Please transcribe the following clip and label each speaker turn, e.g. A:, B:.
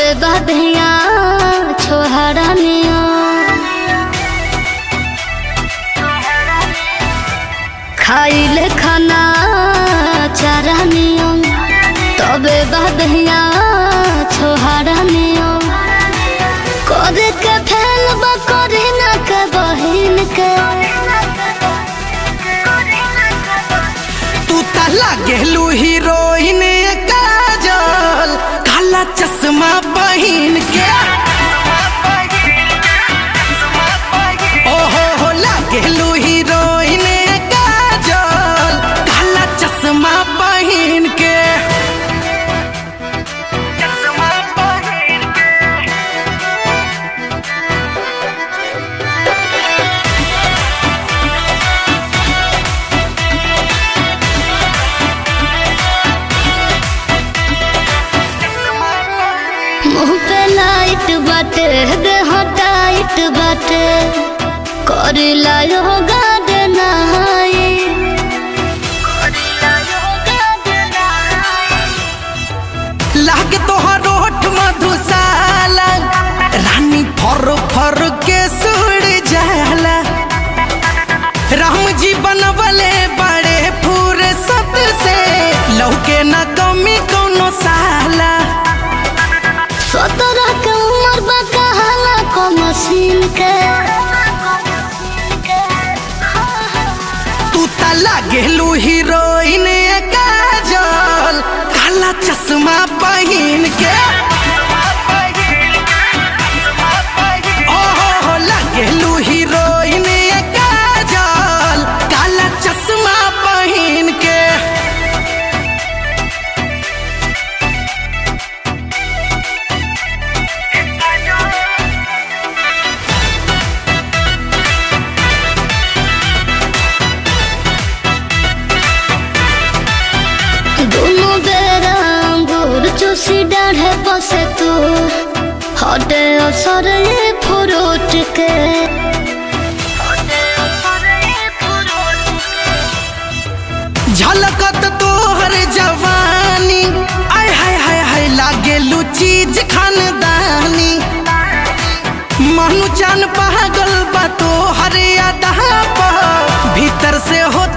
A: बधिया छोहरानिया खाइले खाना चारानिया तबे बधिया छोहरानिया करे के फैल करे ना के बहिन के
B: तू तला गेलू हीरोइन काजल काला चश्मा बहिन के ओहो हो लागेलू हीरोइन काजल काला चश्मा बहिन के
A: मुँह पे लाइट बाटे देह टाइट बाटे कर लायो गार्डन
B: लागे तोहर होठ मधुशाला रानी फर फर के सुड़ जाला राम जी बनवले बड़े फुर्सत से लौके न कमी कोनो साला
A: 17 के उम्र बा कहाला को मशीन के
B: तू तला गेलू हीरोइन काजल काला चश्मा बहिन के ओहो लागेलू हीरोइन काजल काला चश्मा बहिन के
A: दोनों बेरा अंगूर चूसी डाढ़े बसे तू हटे असर ये फ्रूट के
B: झलकत तोहर जवानी आय हाय हाय हाय लागेलू चीज खानदानी मनु जान पागल बा तोहर अदा भीतर से हो